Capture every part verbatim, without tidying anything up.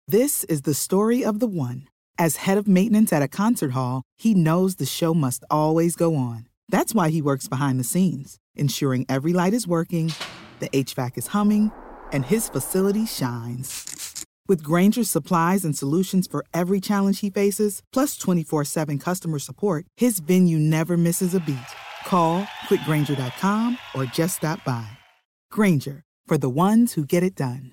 This is the story of the one. As head of maintenance at a concert hall, he knows the show must always go on. That's why he works behind the scenes, ensuring every light is working, the H V A C is humming, and his facility shines. With Grainger's supplies and solutions for every challenge he faces, plus twenty-four seven customer support, his venue never misses a beat. Call quick grainger dot com or just stop by. Grainger, for the ones who get it done.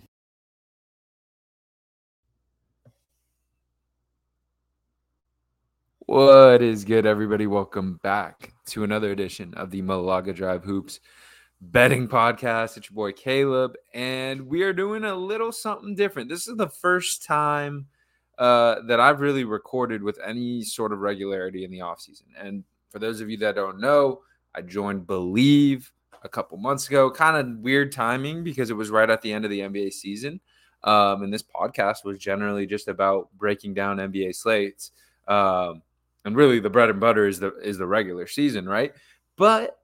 What is good, everybody? Welcome back to another edition of the Malaga Drive Hoops betting podcast. It's your boy Caleb, and we are doing a little something different. This is the first time uh, that I've really recorded with any sort of regularity in the offseason. And for those of you that don't know, I joined Believe a couple months ago. Kind of weird timing because it was right at the end of the N B A season. Um, and this podcast was generally just about breaking down N B A slates. Um, And really, the bread and butter is the is the regular season, right? But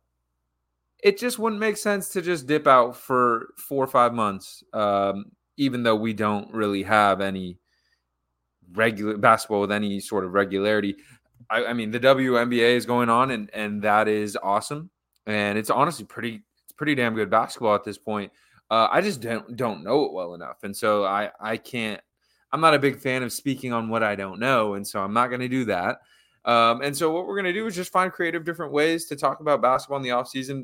it just wouldn't make sense to just dip out for four or five months, um, even though we don't really have any regular basketball with any sort of regularity. I, I mean, the W N B A is going on, and and that is awesome, and it's honestly pretty it's pretty damn good basketball at this point. Uh, I just don't don't know it well enough, and so I I can't. I'm not a big fan of speaking on what I don't know, and so I'm not going to do that. Um, and so what we're going to do is just find creative different ways to talk about basketball in the offseason.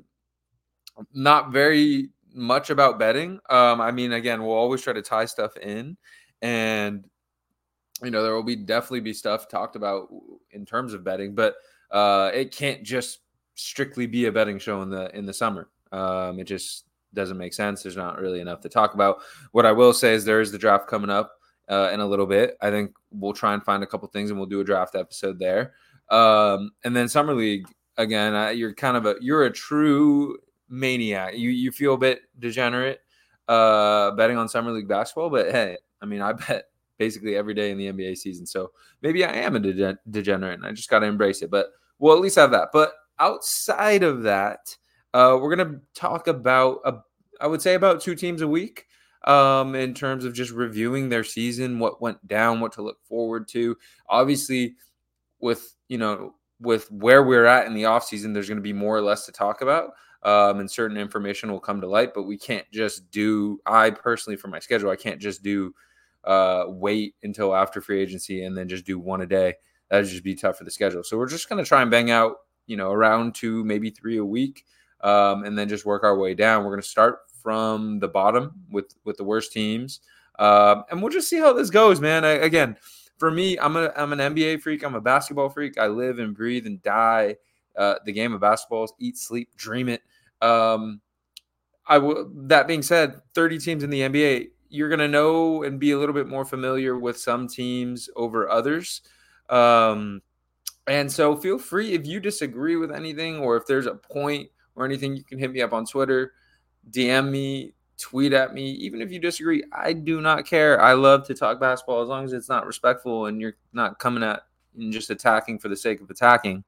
Not very much about betting. Um, I mean, again, we'll always try to tie stuff in. And, you know, there will be definitely be stuff talked about in terms of betting. But uh, it can't just strictly be a betting show in the in the summer. Um, it just doesn't make sense. There's not really enough to talk about. What I will say is there is the draft coming up. Uh, in a little bit. I think we'll try and find a couple things and we'll do a draft episode there. Um, and then Summer League, again, uh, you're kind of a, you're a true maniac. You you feel a bit degenerate uh, betting on Summer League basketball, but hey, I mean, I bet basically every day in the N B A season. So maybe I am a de- degenerate and I just got to embrace it, but we'll at least have that. But outside of that, uh, we're going to talk about, a, I would say about two teams a week. Um, in terms of just reviewing their season, what went down, what to look forward to. Obviously, with you know, with where we're at in the offseason, there's going to be more or less to talk about. Um, and certain information will come to light, but we can't just do, I personally, for my schedule, I can't just do uh, wait until after free agency and then just do one a day. That would just be tough for the schedule. So we're just going to try and bang out, you know, around two, maybe three a week, um, and then just work our way down. We're going to start from the bottom with, with the worst teams. Um, and we'll just see how this goes, man. I, again, for me, I'm a, I'm an N B A freak. I'm a basketball freak. I live and breathe and die uh, the game of basketball, eat, sleep, dream it. Um, I w- that being said, thirty teams in the N B A, you're going to know and be a little bit more familiar with some teams over others. Um, and so feel free if you disagree with anything or if there's a point or anything, you can hit me up on Twitter. D M me, tweet at me. Even if you disagree, I do not care. I love to talk basketball as long as it's not respectful and you're not coming at and just attacking for the sake of attacking.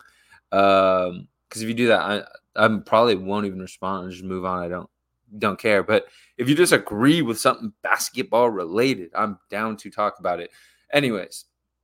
Um, because if you do that, I I probably won't even respond and just move on. I don't don't care. But if you disagree with something basketball related, I'm down to talk about it. Anyways,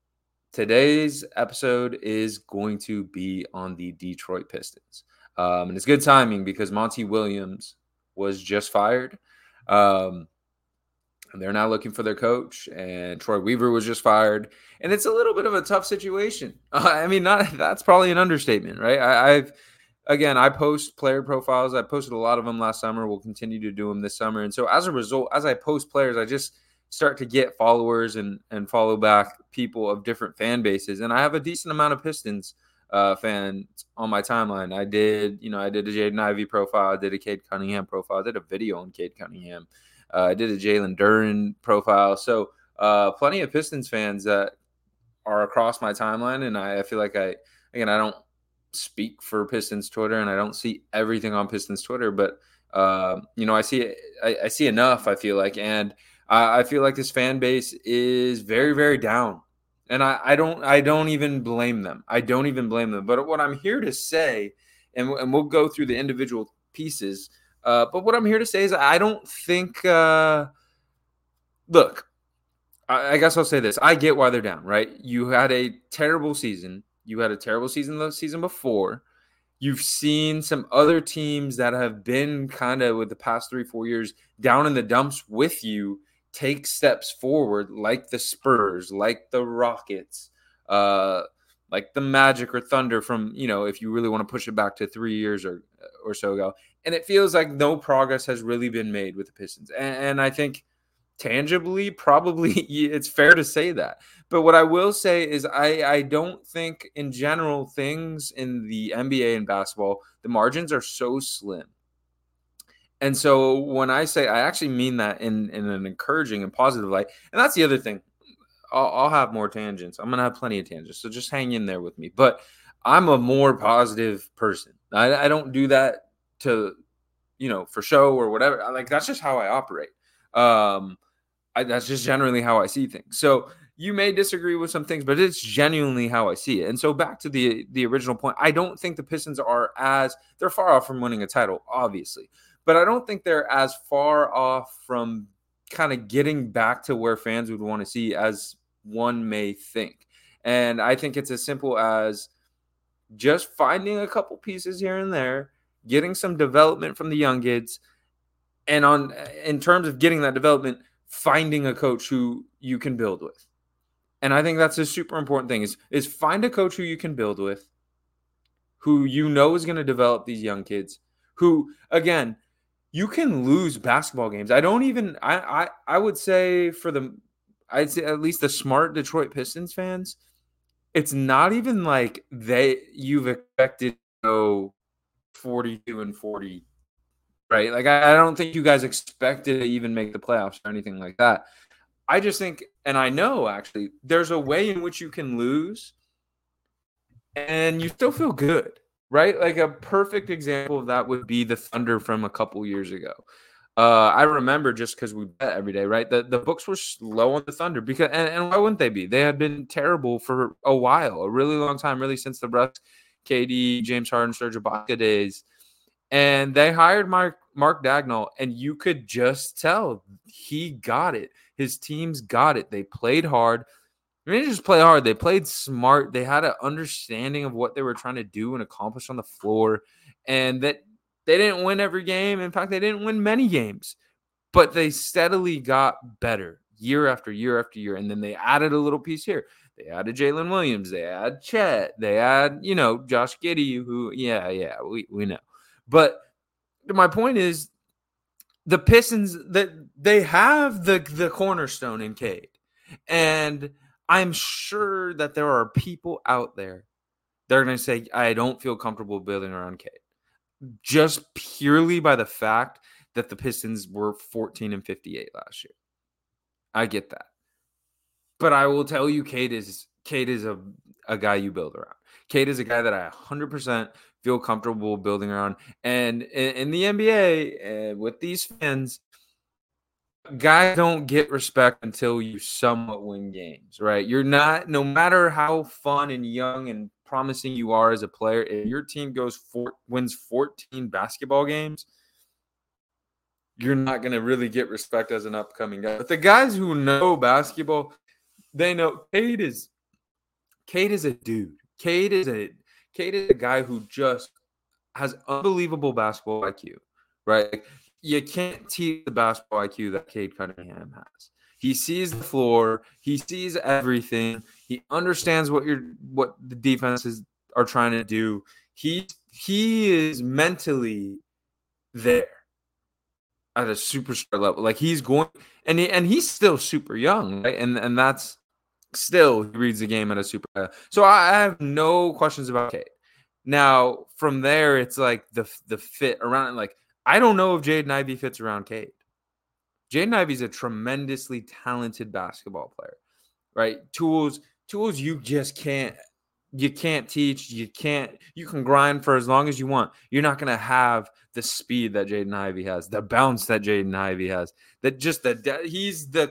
today's episode is going to be on the Detroit Pistons. Um, and it's good timing because Monty Williams was just fired. Um, and they're now looking for their coach, and Troy Weaver was just fired. And it's a little bit of a tough situation. Uh, I mean, not that's probably an understatement, right? I, I've, again, I post player profiles. I posted a lot of them last summer. We'll continue to do them this summer. And so as a result, as I post players, I just start to get followers and, and follow back people of different fan bases. And I have a decent amount of Pistons uh, fans on my timeline. I did, you know, I did a Jaden Ivey profile. I did a Cade Cunningham profile. I did a video on Cade Cunningham. Uh, I did a Jalen Duren profile. So uh, plenty of Pistons fans that are across my timeline. And I, I feel like I, again, I don't speak for Pistons Twitter and I don't see everything on Pistons Twitter, but uh, you know, I see, I, I see enough, I feel like, and I, I feel like this fan base is very, very down. And I, I don't I don't even blame them. I don't even blame them. But what I'm here to say, and, and we'll go through the individual pieces, uh, but what I'm here to say is I don't think uh, – look, I, I guess I'll say this. I get why they're down, right? You had a terrible season. You had a terrible season the season before. You've seen some other teams that have been kind of with the past three, four years down in the dumps with you take steps forward, like the Spurs, like the Rockets, uh, like the Magic or Thunder from, you know, if you really want to push it back to three years or or so ago. And it feels like no progress has really been made with the Pistons. And, and I think tangibly, probably it's fair to say that. But what I will say is I, I don't think in general things in the N B A and basketball, the margins are so slim. And so when I say, I actually mean that in, in an encouraging and positive light. And that's the other thing. I'll, I'll have more tangents. I'm going to have plenty of tangents. So just hang in there with me. But I'm a more positive person. I, I don't do that to, you know, for show or whatever. Like, that's just how I operate. Um, I, that's just generally how I see things. So you may disagree with some things, but it's genuinely how I see it. And so back to the the original point, I don't think the Pistons are as – they're far off from winning a title, obviously. But I don't think they're as far off from kind of getting back to where fans would want to see as one may think. And I think it's as simple as just finding a couple pieces here and there, getting some development from the young kids, and on in terms of getting that development, finding a coach who you can build with. And I think that's a super important thing is, is find a coach who you can build with, who you know is going to develop these young kids, who, again, you can lose basketball games. I don't even I, I I would say for the I'd say at least the smart Detroit Pistons fans, it's not even like they you've expected to go forty-two and forty, right? Like I, I don't think you guys expected to even make the playoffs or anything like that. I just think, and I know actually, there's a way in which you can lose and you still feel good. Right? Like a perfect example of that would be the Thunder from a couple years ago. Uh, I remember just because we bet every day, right? The the books were low on the Thunder because, and, and why wouldn't they be? They had been terrible for a while, a really long time, really since the Russ, K D, James Harden, Serge Ibaka days. And they hired Mark Mark Dagnall, and you could just tell he got it. His teams got it. They played hard. They didn't just play hard. They played smart. They had an understanding of what they were trying to do and accomplish on the floor, and that they didn't win every game. In fact, they didn't win many games, but they steadily got better year after year after year. And then they added a little piece here. They added Jalen Williams. They add Chet. They add, you know, Josh Giddey, who, yeah, yeah, we, we know. But my point is the Pistons, that they have the, the cornerstone in Cade. And I'm sure that there are people out there that are going to say, I don't feel comfortable building around Cade. Just purely by the fact that the Pistons were fourteen and fifty-eight last year. I get that. But I will tell you, Cade is Cade is a, a guy you build around. Cade is a guy that I one hundred percent feel comfortable building around. And in, in the N B A, uh, with these fans, guys don't get respect until you somewhat win games, right? You're not, no matter how fun and young and promising you are as a player, if your team goes four, wins fourteen basketball games, you're not going to really get respect as an upcoming guy. But the guys who know basketball, they know Cade is Cade is a dude. Cade is a Cade is a guy who just has unbelievable basketball I Q, right? You can't teach the basketball I Q that Cade Cunningham has. He sees the floor. He sees everything. He understands what you're, what the defenses are trying to do. He he is mentally there at a superstar level. Like he's going, and he, and he's still super young, right? And and that's still he reads the game at a super. So I, I have no questions about Cade. Now from there, it's like the the fit around it, like. I don't know if Jaden Ivey fits around Cade. Jaden Ivey's a tremendously talented basketball player, right? Tools, tools you just can't, you can't teach. You can't, you can grind for as long as you want. You're not going to have the speed that Jaden Ivey has, the bounce that Jaden Ivey has, that just the, he's the,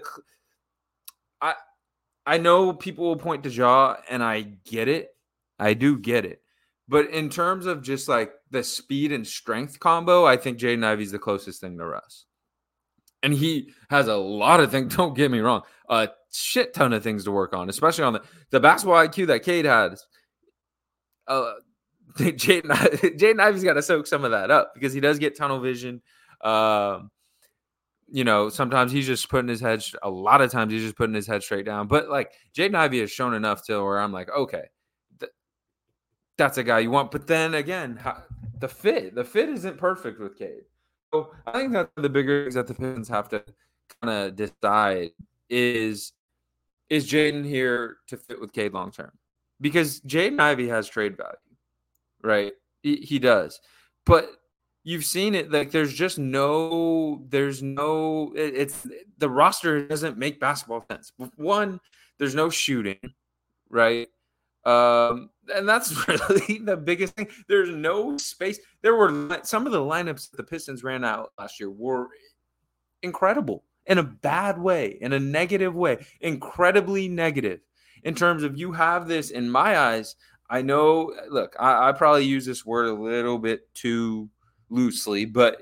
I, I know people will point to Ja, and I get it. I do get it. But in terms of just like the speed and strength combo, I think Jaden Ivey's the closest thing to Russ. And he has a lot of things, don't get me wrong, a shit ton of things to work on, especially on the, the basketball I Q that Cade has. Uh, Jaden Jaden Ivey's got to soak some of that up because he does get tunnel vision. Um, you know, sometimes he's just putting his head, a lot of times he's just putting his head straight down. But like Jaden Ivey has shown enough to where I'm like, okay, th- that's a guy you want. But then again, how, the fit, the fit isn't perfect with Cade. So I think that's the bigger things that the Pistons have to kind of decide is, is Jaden here to fit with Cade long term? Because Jaden Ivey has trade value, right? He, he does. But you've seen it, like there's just no, there's no, it, it's the roster doesn't make basketball sense. One, there's no shooting, right? Um, and that's really the biggest thing. There's no space. There were some of the lineups that the Pistons ran out last year were incredible in a bad way, in a negative way, incredibly negative in terms of you have this, in my eyes, I know, look, I, I probably use this word a little bit too loosely, but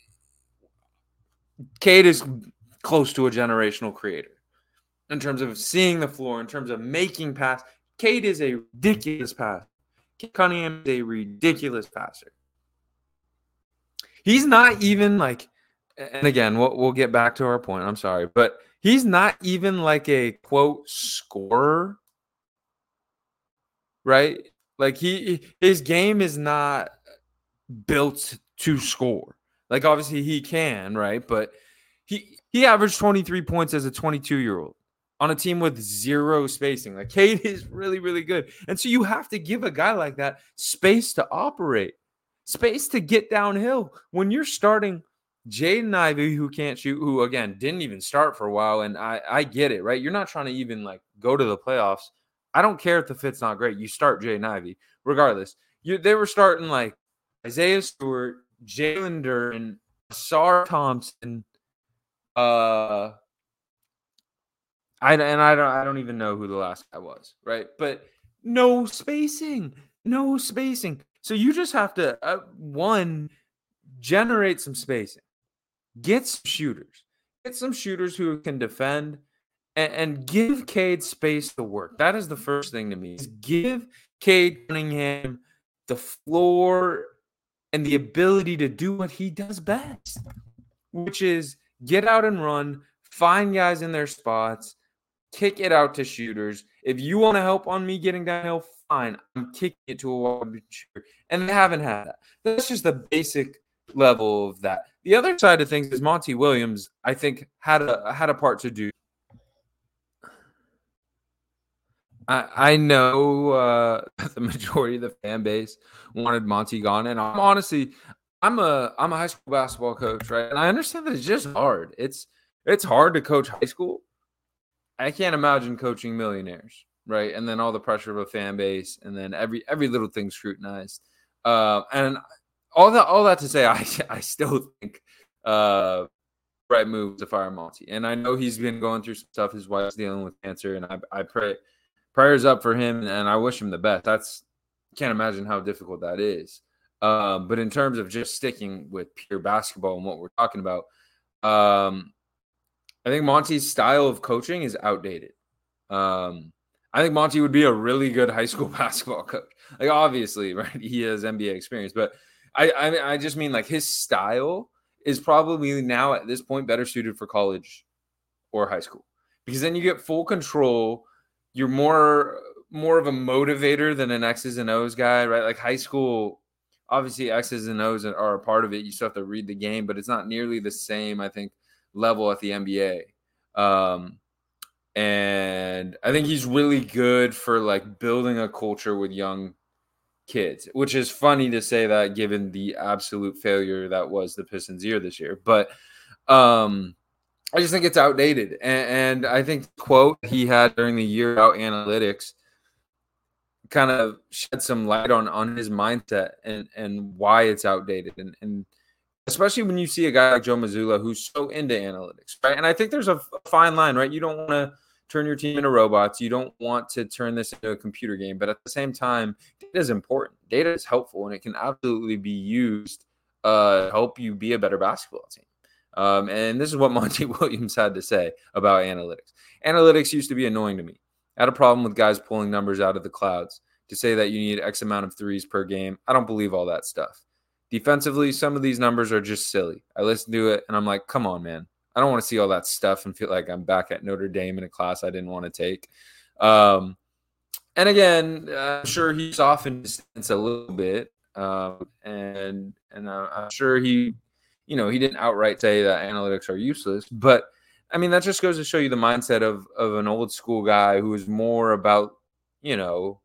Cade is close to a generational creator in terms of seeing the floor, in terms of making pass. Cade is a ridiculous passer. Cade Cunningham is a ridiculous passer. He's not even like, and again, we'll, we'll get back to our point. I'm sorry, but he's not even like a quote scorer, right? Like he, his game is not built to score. Like obviously he can, right? But he he averaged twenty-three points as a twenty-two-year-old on a team with zero spacing. Like Cade is really, really good. And so you have to give a guy like that space to operate, space to get downhill. When you're starting Jaden Ivey, who can't shoot, who again didn't even start for a while, and I, I get it, right? You're not trying to even like go to the playoffs. I don't care if the fit's not great. You start Jaden Ivey, regardless. You they were starting like Isaiah Stewart, Jalen Duren, Ausar Thompson. Uh, I and I don't I don't even know who the last guy was, right? But no spacing, no spacing. So you just have to uh, one generate some spacing, get some shooters, get some shooters who can defend, and, and give Cade space to work. That is the first thing to me. Is give Cade Cunningham the floor and the ability to do what he does best, which is get out and run, find guys in their spots, kick it out to shooters. If you want to help on me getting downhill, fine. I'm kicking it to a wide shooter. And they haven't had that. That's just the basic level of that. The other side of things is Monty Williams, I think, had a had a part to do. I, I know uh, the majority of the fan base wanted Monty gone, and I'm honestly, I'm a I'm a high school basketball coach, right? And I understand that it's just hard. It's it's hard to coach high school. I can't imagine coaching millionaires, right? And then all the pressure of a fan base, and then every every little thing scrutinized. Uh, and all that all that to say, I I still think uh, right move to fire Monty. And I know he's been going through some stuff. His wife's dealing with cancer, and I I pray prayers up for him, and I wish him the best. That's can't imagine how difficult that is. Um, but in terms of just sticking with pure basketball and what we're talking about, um, I think Monty's style of coaching is outdated. Um, I think Monty would be a really good high school basketball coach. Like obviously, right? He has N B A experience, but I, I, I just mean like his style is probably now at this point better suited for college or high school, because then you get full control. You're more more of a motivator than an X's and O's guy, right? Like high school, obviously X's and O's are a part of it. You still have to read the game, but it's not nearly the same, I think, level at the N B A. Um, and I think he's really good for like building a culture with young kids, which is funny to say that given the absolute failure that was the Pistons year this year. But um, I just think it's outdated. And, and I think the quote he had during the year out analytics kind of shed some light on, on his mindset and, and why it's outdated. And, and especially when you see a guy like Joe Mazzulla who's so into analytics, right? And I think there's a fine line, right? You don't want to turn your team into robots. You don't want to turn this into a computer game. But at the same time, data is important. Data is helpful, and it can absolutely be used uh, to help you be a better basketball team. Um, and this is what Monty Williams had to say about analytics. Analytics used to be annoying to me. I had a problem with guys pulling numbers out of the clouds to say that you need X amount of threes per game. I don't believe all that stuff. Defensively, some of these numbers are just silly. I listen to it and I'm like, come on, man. I don't want to see all that stuff and feel like I'm back at Notre Dame in a class I didn't want to take. Um, and again, I'm sure he softened his stance a little bit. Um, and and I'm sure he, you know, he didn't outright say that analytics are useless. But, I mean, that just goes to show you the mindset of, of an old school guy who is more about, you know,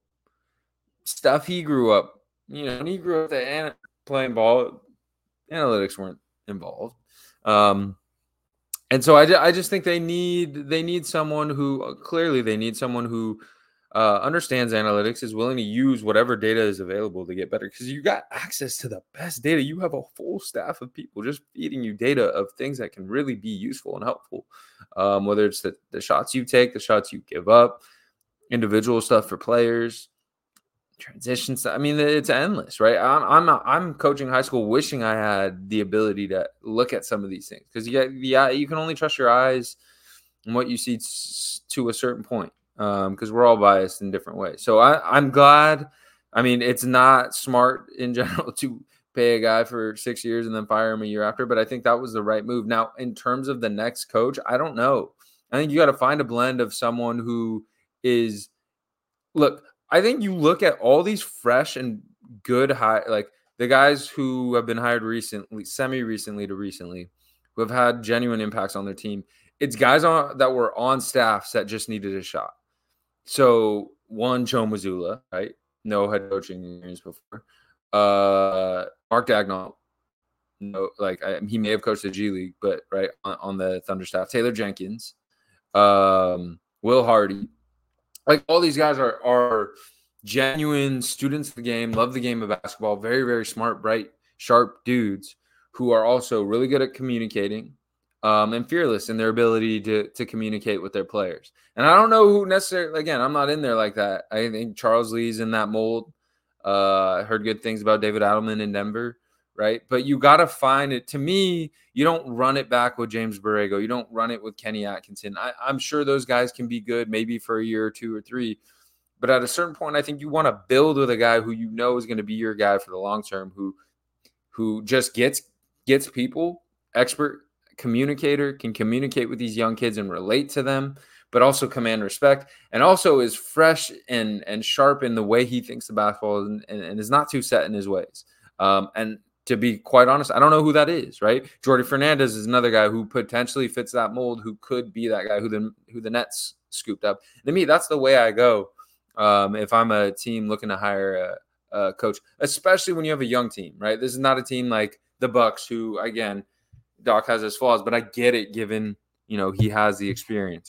stuff he grew up. You know, when he grew up the, playing ball, analytics weren't involved. Um And so I, I just think they need they need someone who clearly they need someone who uh, understands analytics, is willing to use whatever data is available to get better, because you got access to the best data. You have a full staff of people just feeding you data of things that can really be useful and helpful, um, whether it's the, the shots you take, the shots you give up, individual stuff for players, transitions. I mean, it's endless, right? I'm I'm I'm coaching high school, wishing I had the ability to look at some of these things, because you yeah you can only trust your eyes and what you see to a certain point, because um, we're all biased in different ways. So I, I'm glad. I mean, it's not smart in general to pay a guy for six years and then fire him a year after, but I think that was the right move. Now, in terms of the next coach, I don't know. I think you got to find a blend of someone who is look. I think you look at all these fresh and good high, like the guys who have been hired recently, semi-recently to recently, who have had genuine impacts on their team. It's guys on that were on staffs that just needed a shot. So one, Joe Mazzulla, right? No head coaching experience before. Uh, Mark Dagnall, no, like I, he may have coached the G League, but right on, on the Thunder staff. Taylor Jenkins, um, Will Hardy. Like all these guys are are genuine students of the game, love the game of basketball, very, very smart, bright, sharp dudes who are also really good at communicating um, and fearless in their ability to to communicate with their players. And I don't know who necessarily, again, I'm not in there like that. I think Charles Lee's in that mold. Uh, I heard good things about David Adelman in Denver, right? But you got to find it. To me, you don't run it back with James Borrego. You don't run it with Kenny Atkinson. I, I'm sure those guys can be good maybe for a year or two or three. But at a certain point, I think you want to build with a guy who you know is going to be your guy for the long term, who who just gets gets people, expert communicator, can communicate with these young kids and relate to them, but also command respect, and also is fresh and and sharp in the way he thinks the basketball and, and, and is not too set in his ways. Um, and to be quite honest, I don't know who that is, right? Jordy Fernandez is another guy who potentially fits that mold, who could be that guy who the, who the Nets scooped up. And to me, that's the way I go um, if I'm a team looking to hire a, a coach, especially when you have a young team, right? This is not a team like the Bucks, who, again, Doc has his flaws, but I get it given, you know, he has the experience.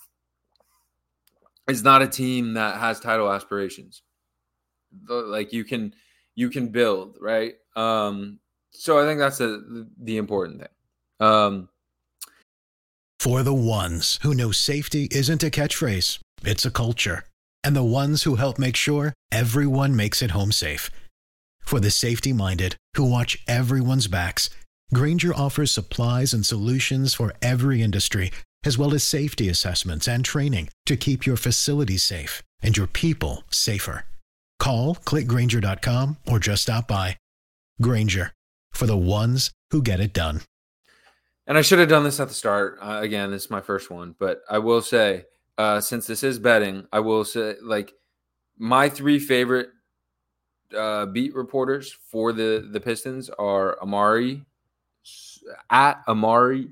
It's not a team that has title aspirations. Like you can – you can build, right? Um, so I think that's a, the important thing. Um, For the ones who know safety isn't a catchphrase, it's a culture. And the ones who help make sure everyone makes it home safe. For the safety-minded who watch everyone's backs, Grainger offers supplies and solutions for every industry, as well as safety assessments and training to keep your facilities safe and your people safer. Call, click Grainger dot com, or just stop by. Grainger, for the ones who get it done. And I should have done this at the start. Uh, again, this is my first one. But I will say, uh, since this is betting, I will say, like, my three favorite uh, beat reporters for the, the Pistons are Amari, at Amari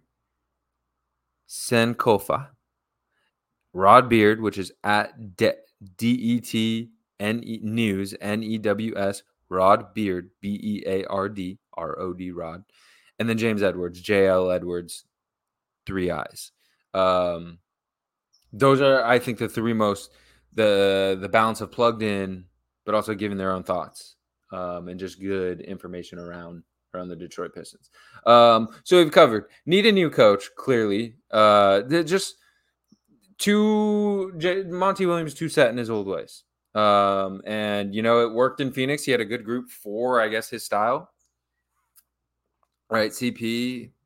Sankofa, Rod Beard, which is at D E T N E News, N E W S, Rod Beard, B E A R D, R O D, Rod. And then James Edwards, J L Edwards, three eyes. Um, those are, I think, the three most, the the balance of plugged in, but also giving their own thoughts um, and just good information around, around the Detroit Pistons. Um, so we've covered. Need a new coach, clearly. Uh, just too, J- Monty Williams too set in his old ways. Um, and, you know, it worked in Phoenix. He had a good group for, I guess, his style. Right, C P,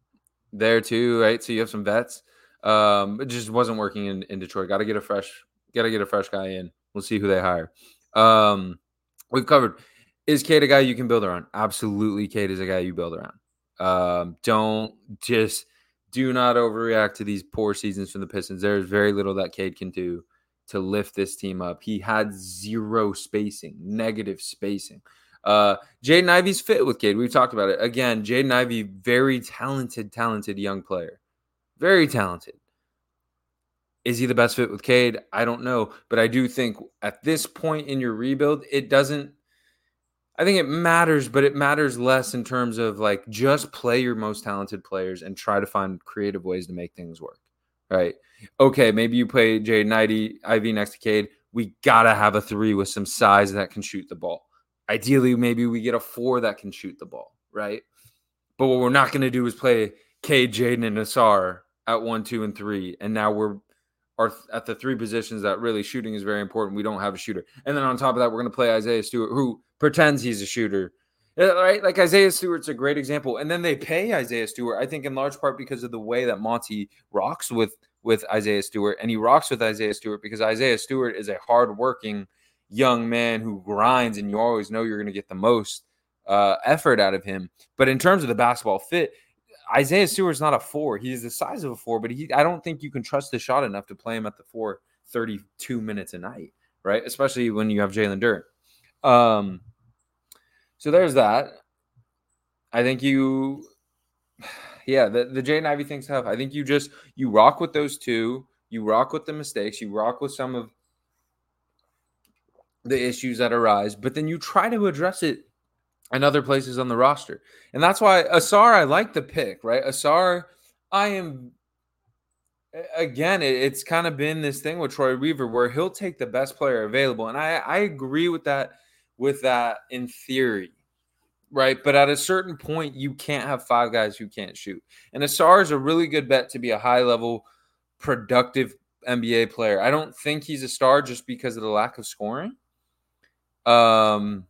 there too, right? So you have some vets. Um, it just wasn't working in, in Detroit. Got to get a fresh, got to get a fresh guy in. We'll see who they hire. Um, we've covered. Is Cade a guy you can build around? Absolutely, Cade is a guy you build around. Um, don't just do not overreact to these poor seasons from the Pistons. There's very little that Cade can do to lift this team up. He had zero spacing, negative spacing. Uh, Jaden Ivey's fit with Cade. We've talked about it. Again, Jaden Ivey, very talented, talented young player. Very talented. Is he the best fit with Cade? I don't know. But I do think at this point in your rebuild, it doesn't – I think it matters, but it matters less in terms of like just play your most talented players and try to find creative ways to make things work, right? Okay, maybe you play Jaden Ivey next to Cade. We got to have a three with some size that can shoot the ball. Ideally, maybe we get a four that can shoot the ball, right? But what we're not going to do is play Cade, Jaden, and Ausar at one, two, and three. And now we're are at the three positions that really shooting is very important. We don't have a shooter. And then on top of that, we're going to play Isaiah Stewart, who pretends he's a shooter, right? Like Isaiah Stewart's a great example. And then they pay Isaiah Stewart, I think in large part because of the way that Monty rocks with, with Isaiah Stewart. And he rocks with Isaiah Stewart because Isaiah Stewart is a hardworking young man who grinds, and you always know you're going to get the most uh, effort out of him. But in terms of the basketball fit, Isaiah Stewart's not a four. He's the size of a four, but he I don't think you can trust the shot enough to play him at the four thirty-two minutes a night, right? Especially when you have Jalen Duren. Um, so there's that. I think you, yeah, the, the Jaden Ivey thing's tough. I think you just, you rock with those two. You rock with the mistakes. You rock with some of the issues that arise, but then you try to address it in other places on the roster. And that's why Ausar, I like the pick, right? Ausar, I am, again, it, it's kind of been this thing with Troy Weaver where he'll take the best player available. And I, I agree with that, with that in theory, right? But at a certain point, you can't have five guys who can't shoot. And Ausar is a really good bet to be a high-level, productive N B A player. I don't think he's a star just because of the lack of scoring. Um,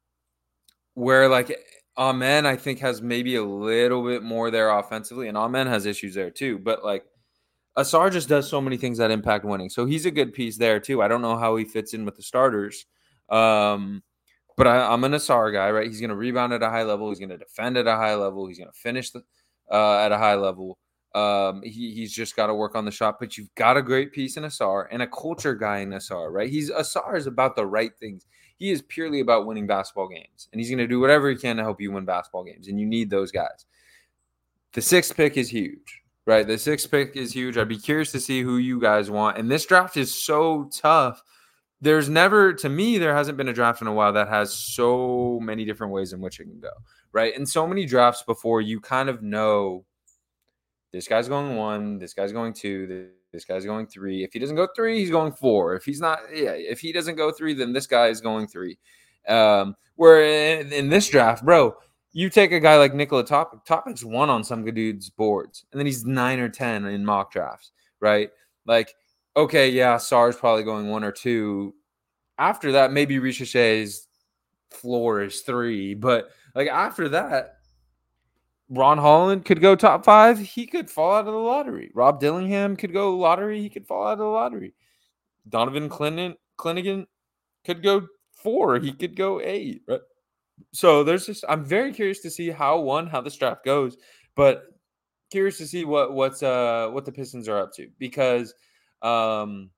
where like Amen, I think has maybe a little bit more there offensively, and Amen has issues there too. But like Ausar just does so many things that impact winning, so he's a good piece there too. I don't know how he fits in with the starters, um, but I, I'm an Ausar guy, right? He's going to rebound at a high level. He's going to defend at a high level. He's going to finish the, uh, at a high level. Um, he, he's just got to work on the shot, but you've got a great piece in Ausar and a culture guy in Ausar, right? He's Ausar is about the right things. He is purely about winning basketball games, and he's going to do whatever he can to help you win basketball games, and you need those guys. The sixth pick is huge, right? The sixth pick is huge. I'd be curious to see who you guys want, and this draft is so tough. There's never, to me, there hasn't been a draft in a while that has so many different ways in which it can go, right? And so many drafts before, you kind of know this guy's going one, this guy's going two, this guy's going three. If he doesn't go three, he's going four. If he's not, yeah, if he doesn't go three, then this guy is going three. Um, where in, in this draft, bro, you take a guy like Nikola Topic. Topic's one on some good dudes' boards, and then he's nine or ten in mock drafts, right? Like, okay, yeah, Sar's probably going one or two. After that, maybe Ricochet's floor is three, but like after that, Ron Holland could go top five. He could fall out of the lottery. Rob Dillingham could go lottery. He could fall out of the lottery. Donovan Clinton, Clinnigan could go four. He could go eight. Right? So there's just, I'm very curious to see how one, how this draft goes, but curious to see what what's uh what the Pistons are up to, because um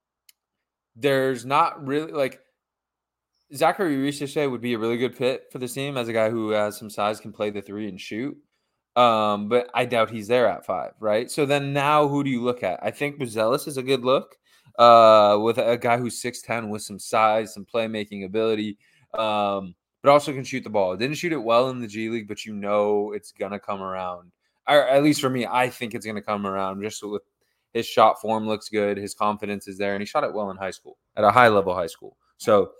there's not really like Zachary Ricochet would be a really good fit for the team as a guy who has some size, can play the three and shoot. Um, but I doubt he's there at five, right? So then now who do you look at? I think Buzelis is a good look uh, with a guy who's six ten with some size, some playmaking ability, um, but also can shoot the ball. Didn't shoot it well in the G League, but you know it's going to come around. Or at least for me, I think it's going to come around just with his shot form looks good. His confidence is there, and he shot it well in high school, at a high-level high school. So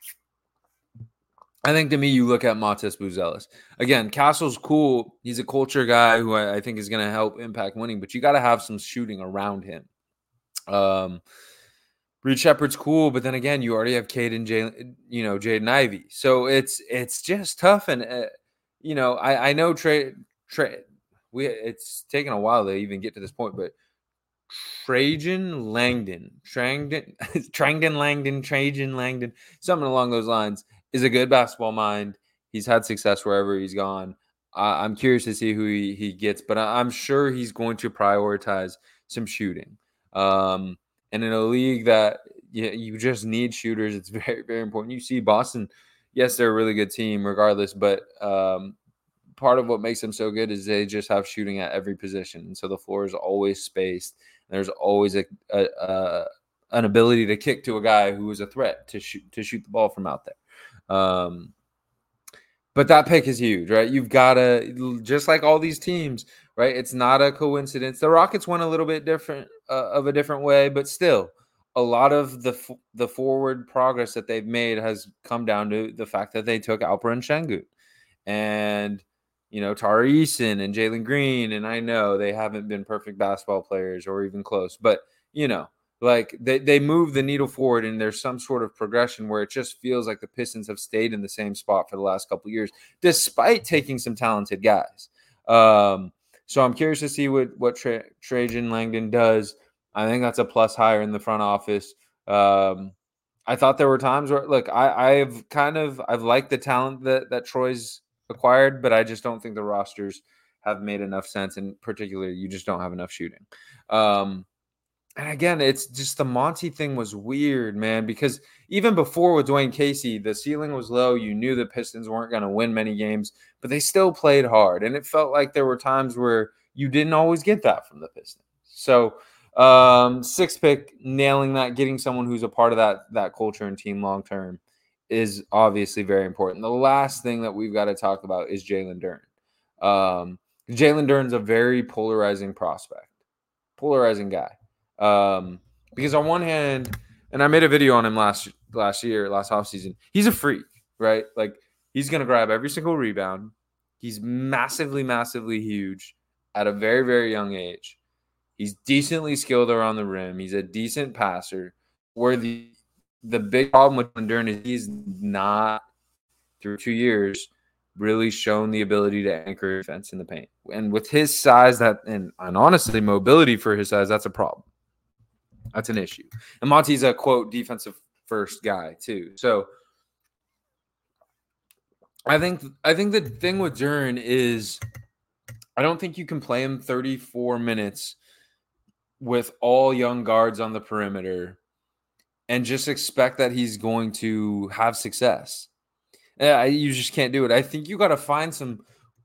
I think to me, you look at Matas Buzelis. Again, Castle's cool. He's a culture guy who I, I think is going to help impact winning, but you got to have some shooting around him. Um, Reed Shepherd's cool, but then again, you already have Cade and Jay, you know, Jaden Ivey. So it's it's just tough. And, uh, you know, I, I know Trey, Trey, we it's taken a while to even get to this point, but Trajan Langdon, Trangdon, Trangdon Langdon, Trajan Langdon, something along those lines, is a good basketball mind. He's had success wherever he's gone. Uh, I'm curious to see who he, he gets, but I, I'm sure he's going to prioritize some shooting. Um, and in a league that you, you just need shooters, it's very, very important. You see Boston, yes, they're a really good team regardless, but um, part of what makes them so good is they just have shooting at every position. And so the floor is always spaced. There's always a, a, a an ability to kick to a guy who is a threat to shoot to shoot the ball from out there. Um, but that pick is huge, right? You've got to, just like all these teams, right? It's not a coincidence. The Rockets went a little bit different uh, of a different way, but still, a lot of the the forward progress that they've made has come down to the fact that they took Alperen Sengun and, you know, Tari Eason and Jalen Green. And I know they haven't been perfect basketball players or even close, but, you know, like they, they move the needle forward and there's some sort of progression where it just feels like the Pistons have stayed in the same spot for the last couple of years, despite taking some talented guys. Um, so I'm curious to see what, what Tra- Trajan Langdon does. I think that's a plus hire in the front office. Um, I thought there were times where, look, I, I've kind of, I've liked the talent that, that Troy's acquired, but I just don't think the rosters have made enough sense. And particularly, you just don't have enough shooting. Um, and again, it's just the Monty thing was weird, man, because even before with Dwayne Casey, the ceiling was low. You knew the Pistons weren't going to win many games, but they still played hard. And it felt like there were times where you didn't always get that from the Pistons. So, Um, sixth pick, nailing that, getting someone who's a part of that that culture and team long term is obviously very important. The last thing that we've got to talk about is Jalen Duren. Um, Jalen Duren's a very polarizing prospect, polarizing guy. Um, because on one hand, and I made a video on him last last year, last offseason, he's a freak, right? Like he's gonna grab every single rebound. He's massively, massively huge at a very, very young age. He's decently skilled around the rim. He's a decent passer. Where the the big problem with Duren is he's not, through two years, really shown the ability to anchor defense in the paint. And with his size, that and, and honestly, mobility for his size, that's a problem. That's an issue. And Monty's a, quote, defensive first guy, too. So I think I think the thing with Duren is I don't think you can play him thirty-four minutes with all young guards on the perimeter and just expect that he's going to have success. Yeah, you just can't do it. I think you got to find some,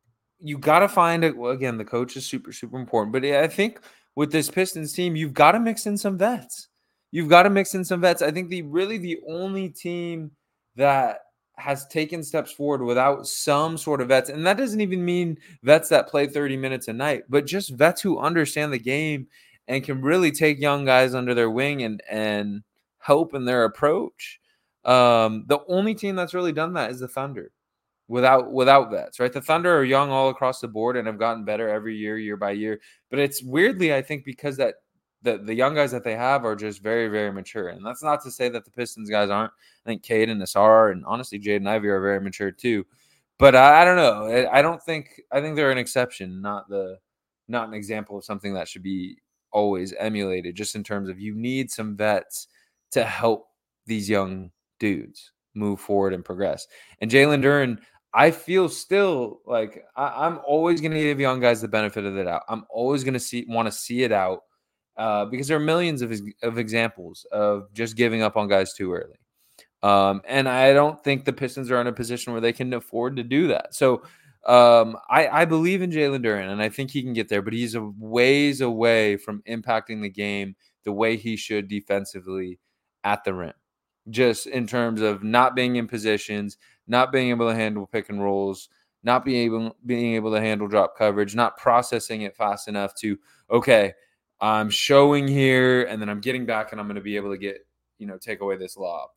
you got to find it. Well, again, the coach is super, super important, but I think with this Pistons team, you've got to mix in some vets. You've got to mix in some vets. I think the really the only team that has taken steps forward without some sort of vets, and that doesn't even mean vets that play thirty minutes a night, but just vets who understand the game and can really take young guys under their wing and and help in their approach. Um, the only team that's really done that is the Thunder without without vets, right? The Thunder are young all across the board and have gotten better every year, year by year. But it's weirdly, I think, because that the, the young guys that they have are just very, very mature. And that's not to say that the Pistons guys aren't. I think Cade and Nassar and honestly Jaden Ivey are very mature too. But I, I don't know. I, I don't think – I think they're an exception, not the not an example of something that should be always emulated, just in terms of you need some vets to help these young dudes move forward and progress. And Jalen Duren, I feel still like I, I'm always going to give young guys the benefit of the doubt. I'm always going to see want to see it out uh, because there are millions of, of examples of just giving up on guys too early. Um, and I don't think the Pistons are in a position where they can afford to do that. So um, I, I believe in Jalen Duren, and I think he can get there, but he's a ways away from impacting the game the way he should defensively at the rim. Just in terms of not being in positions, not being able to handle pick and rolls, not being able being able to handle drop coverage, not processing it fast enough to, okay, I'm showing here and then I'm getting back and I'm going to be able to get, you know, take away this lob.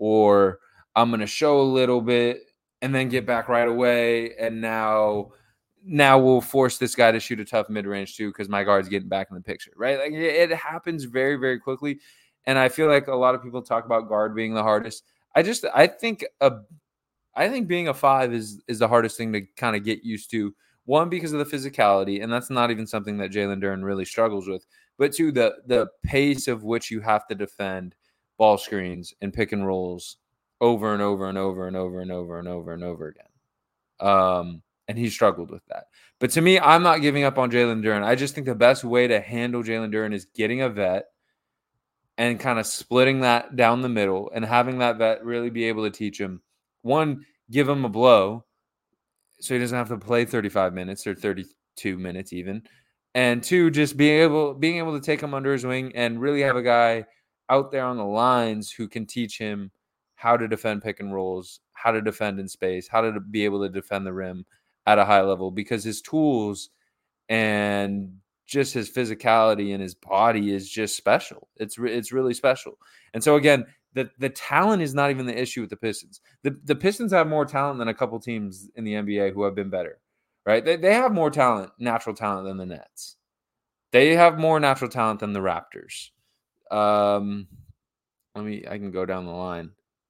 Or I'm going to show a little bit and then get back right away. And now, now we'll force this guy to shoot a tough mid-range too because my guard's getting back in the picture, right? Like it happens very, very quickly. And I feel like a lot of people talk about guard being the hardest. I just, I think, a, I think being a five is is the hardest thing to kind of get used to One, because of the physicality, and that's not even something that Jalen Duren really struggles with. But two, the the pace of which you have to defend ball screens and pick and rolls over and over and over and over and over and over and over again. Um, and he struggled with that. But to me, I'm not giving up on Jalen Duren. I just think the best way to handle Jalen Duren is getting a vet and kind of splitting that down the middle and having that vet really be able to teach him. One, give him a blow so he doesn't have to play thirty-five minutes or thirty-two minutes even. And two, just being able being able to take him under his wing and really have a guy out there on the lines who can teach him how to defend pick and rolls, how to defend in space, how to be able to defend the rim at a high level, because his tools and just his physicality and his body is just special. It's re- it's really special. And so again, the the talent is not even the issue with the Pistons. The the Pistons have more talent than a couple teams in the N B A who have been better, right? They they have more talent, natural talent than the Nets. They have more natural talent than the Raptors. Um, let me I can go down the line.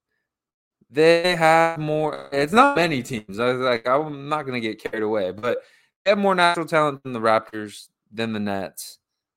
They have more. It's not many teams. I was like, I'm not going to get carried away, but they have more natural talent than the Raptors, than the Nets,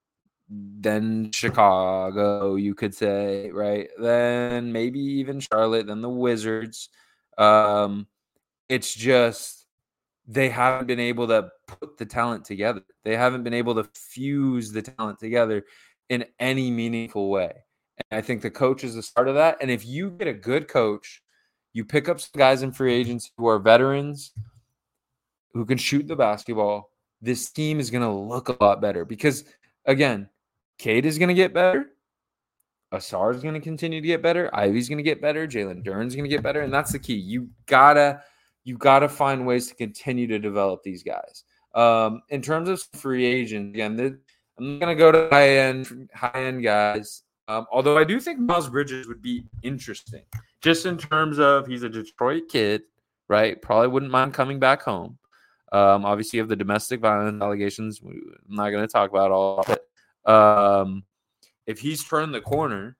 than Chicago, you could say, right? Then maybe even Charlotte, then the Wizards. Um, it's just they haven't been able to put the talent together. They haven't been able to fuse the talent together in any meaningful way. And I think the coach is the start of that. And if you get a good coach, you pick up some guys in free agency who are veterans, who can shoot the basketball, this team is going to look a lot better. Because, again, Cade is going to get better. Asar is going to continue to get better. Ivy's going to get better. Jalen Duren's going to get better. And that's the key. You gotta, you gotta find ways to continue to develop these guys. Um, in terms of free agents, again, this, I'm going to go to high-end, high-end guys. Um, although I do think Miles Bridges would be interesting. Just in terms of he's a Detroit kid, right? Probably wouldn't mind coming back home. Um, obviously, you have the domestic violence allegations. I'm not going to talk about all of it. Um, if he's turned the corner,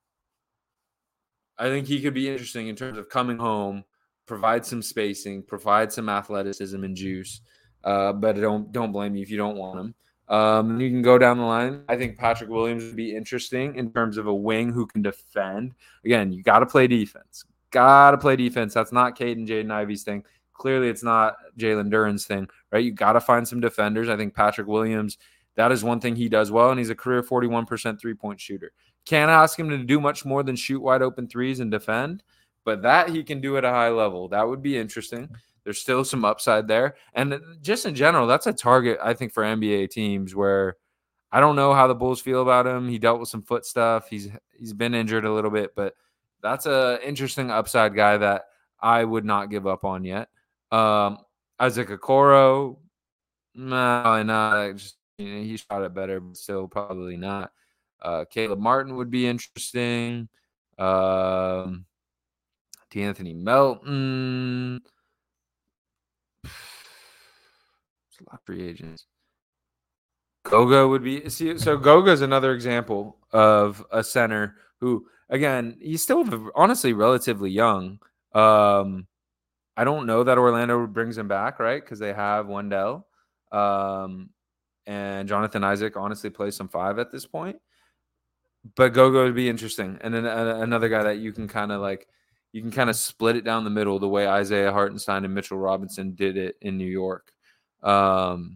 I think he could be interesting in terms of coming home, provide some spacing, provide some athleticism and juice. Uh, but don't don't blame me if you don't want him. Um, you can go down the line. I think Patrick Williams would be interesting in terms of a wing who can defend. Again, you got to play defense. Got to play defense. That's not Cade and Jaden Ivey's thing. Clearly, it's not Jalen Duren's thing, right? You got to find some defenders. I think Patrick Williams, that is one thing he does well, and he's a career forty-one percent three-point shooter. Can't ask him to do much more than shoot wide open threes and defend, but that he can do at a high level. That would be interesting. There's still some upside there. And just in general, that's a target, I think, for N B A teams where I don't know how the Bulls feel about him. He dealt with some foot stuff. He's he's been injured a little bit, but that's an interesting upside guy that I would not give up on yet. Um, Isaac Okoro, no, not. Just, you know, he shot it better, but still probably not. Uh, Caleb Martin would be interesting. Um, D'Anthony Melton. A lot of free agents. Goga would be see, so Goga is another example of a center who, again, he's still honestly relatively young. Um, I don't know that Orlando brings him back, right? Because they have Wendell, um, and Jonathan Isaac honestly plays some five at this point. But Goga would be interesting, and then uh, another guy that you can kind of like, you can kind of split it down the middle the way Isaiah Hartenstein and Mitchell Robinson did it in New York. Um,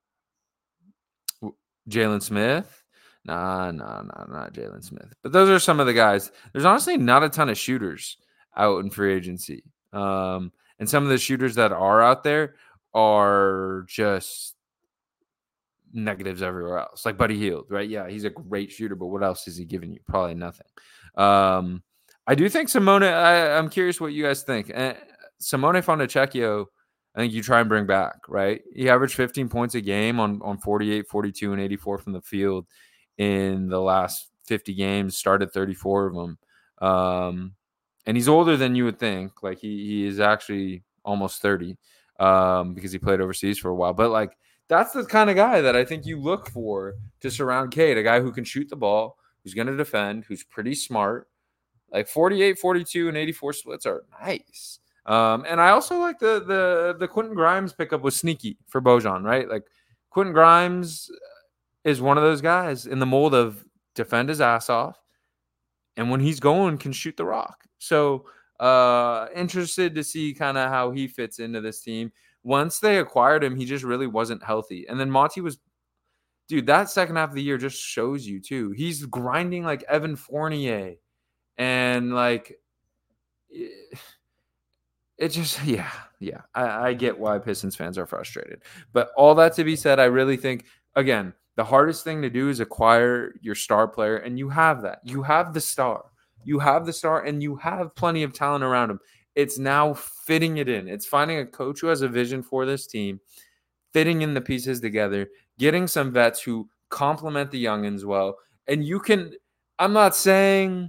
Jalen Smith, nah, nah, nah, not Jalen Smith. But those are some of the guys. There's honestly not a ton of shooters out in free agency, um, and some of the shooters that are out there are just negatives everywhere else. Like Buddy Hield, right? Yeah, he's a great shooter, but what else is he giving you? Probably nothing. Um, I do think Simone. I, I'm curious what you guys think. Uh, Simone Fontecchio, I think you try and bring back, right? He averaged fifteen points a game on, on forty-eight, forty-two, and eighty-four from the field in the last fifty games, started thirty-four of them. Um, and he's older than you would think. Like, he, he is actually almost thirty um, because he played overseas for a while. But, like, that's the kind of guy that I think you look for to surround Cade, a guy who can shoot the ball, who's going to defend, who's pretty smart. Like, forty-eight, forty-two, and eighty-four splits are nice. Um, and I also like the the the Quentin Grimes pickup was sneaky for Bojan, right? Like Quentin Grimes is one of those guys in the mold of defend his ass off, and when he's going, can shoot the rock. So uh, interested to see kind of how he fits into this team. Once they acquired him, he just really wasn't healthy. And then Monty was, dude, that second half of the year just shows you too. He's grinding like Evan Fournier, and like. It, It just, yeah, yeah. I, I get why Pistons fans are frustrated. But all that to be said, I really think, again, the hardest thing to do is acquire your star player, and you have that. You have the star. You have the star, and you have plenty of talent around him. It's now fitting it in. It's finding a coach who has a vision for this team, fitting in the pieces together, getting some vets who complement the youngins well. And you can, I'm not saying,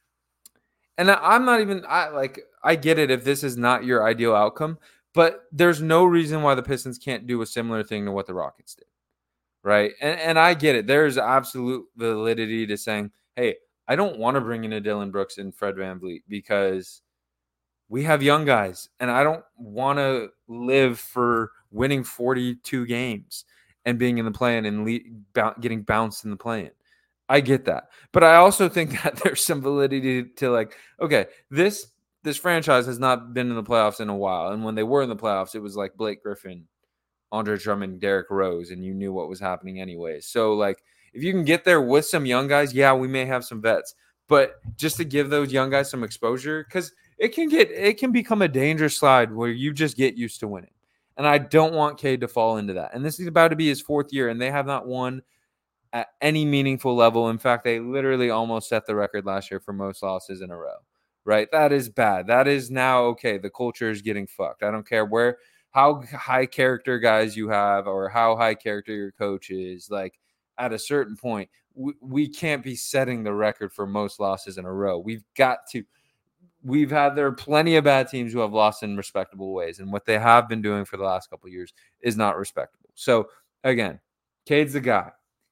and I'm not even, I like, I get it if this is not your ideal outcome, but there's no reason why the Pistons can't do a similar thing to what the Rockets did, right? And, and I get it. There's absolute validity to saying, hey, I don't want to bring in a Dylan Brooks and Fred VanVleet because we have young guys, and I don't want to live for winning forty-two games and being in the play-in and le- getting bounced in the play-in. I get that. But I also think that there's some validity to, to like, okay, this this franchise has not been in the playoffs in a while. And when they were in the playoffs, it was like Blake Griffin, Andre Drummond, Derrick Rose, and you knew what was happening anyway. So, like, if you can get there with some young guys, yeah, we may have some vets. But just to give those young guys some exposure, because it can get it can become a dangerous slide where you just get used to winning. And I don't want Cade to fall into that. And this is about to be his fourth year, and they have not won at any meaningful level. In fact, they literally almost set the record last year for most losses in a row, right? That is bad. That is now, okay, the culture is getting fucked. I don't care where, how high character guys you have or how high character your coach is. Like, at a certain point, we, we can't be setting the record for most losses in a row. We've got to, we've had, there are plenty of bad teams who have lost in respectable ways. And what they have been doing for the last couple of years is not respectable. So again, Cade's the guy.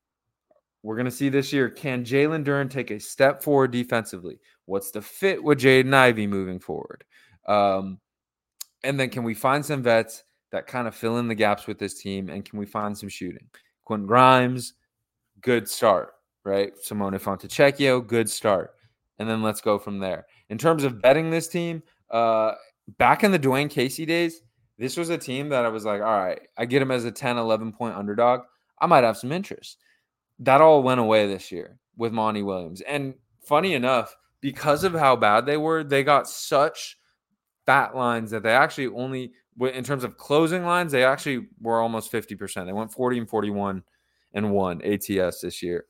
We're going to see this year, can Jalen Duren take a step forward defensively? What's the fit with Jaden Ivey moving forward? Um, and then can we find some vets that kind of fill in the gaps with this team? And can we find some shooting? Quentin Grimes, good start, right? Simone Fontecchio, good start. And then let's go from there. In terms of betting this team, uh, back in the Dwayne Casey days, this was a team that I was like, all right, I get him as a ten, eleven point underdog. I might have some interest. That all went away this year with Monty Williams. And funny enough, because of how bad they were, they got such fat lines that they actually only, in terms of closing lines, they actually were almost fifty percent. They went forty and forty-one and won A T S this year.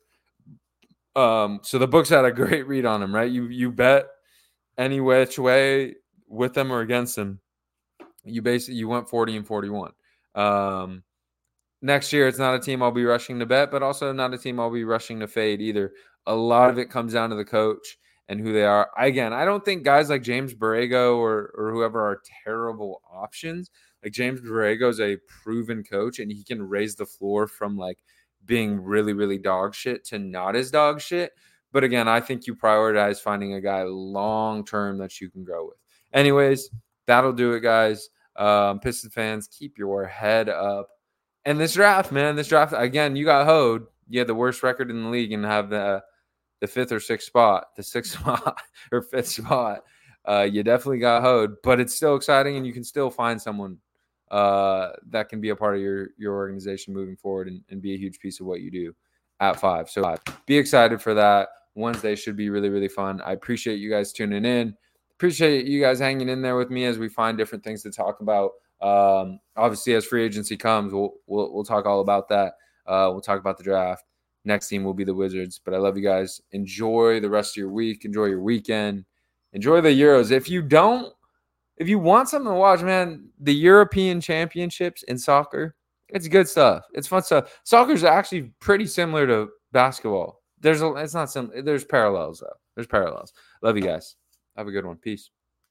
Um, so the books had a great read on them, right? You you bet any which way with them or against them. You basically, you went forty and forty-one. Um, Next year, it's not a team I'll be rushing to bet, but also not a team I'll be rushing to fade either. A lot of it comes down to the coach and who they are. Again, I don't think guys like James Borrego or, or whoever are terrible options. Like James Borrego is a proven coach, and he can raise the floor from like being really, really dog shit to not as dog shit. But again, I think you prioritize finding a guy long-term that you can grow with. Anyways, that'll do it, guys. Um, Pistons fans, keep your head up. And this draft, man, this draft, again, you got hoed. You had the worst record in the league and have the the fifth or sixth spot, the sixth spot or fifth spot. Uh, you definitely got hoed, but it's still exciting, and you can still find someone uh, that can be a part of your, your organization moving forward and, and be a huge piece of what you do at five. So five. Be excited for that. Wednesday should be really, really fun. I appreciate you guys tuning in. Appreciate you guys hanging in there with me as we find different things to talk about. Um, obviously, as free agency comes, we'll we'll we'll talk all about that. Uh, we'll talk about the draft. Next team will be the Wizards. But I love you guys. Enjoy the rest of your week. Enjoy your weekend. Enjoy the Euros. If you don't, if you want something to watch, man, the European Championships in soccer, it's good stuff. It's fun stuff. Soccer is actually pretty similar to basketball. There's a, it's not similar. There's parallels though. There's parallels. Love you guys. Have a good one. Peace.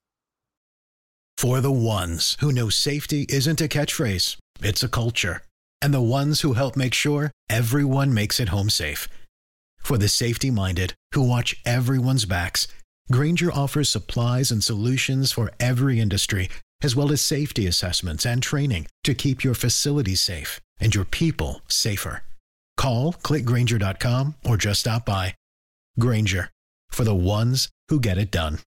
For the ones who know safety isn't a catchphrase, it's a culture. And the ones who help make sure everyone makes it home safe. For the safety-minded who watch everyone's backs Grainger offers supplies and solutions for every industry, as well as safety assessments and training to keep your facilities safe and your people safer. Call, click Grainger dot com, or just stop by. Grainger, for the ones who get it done.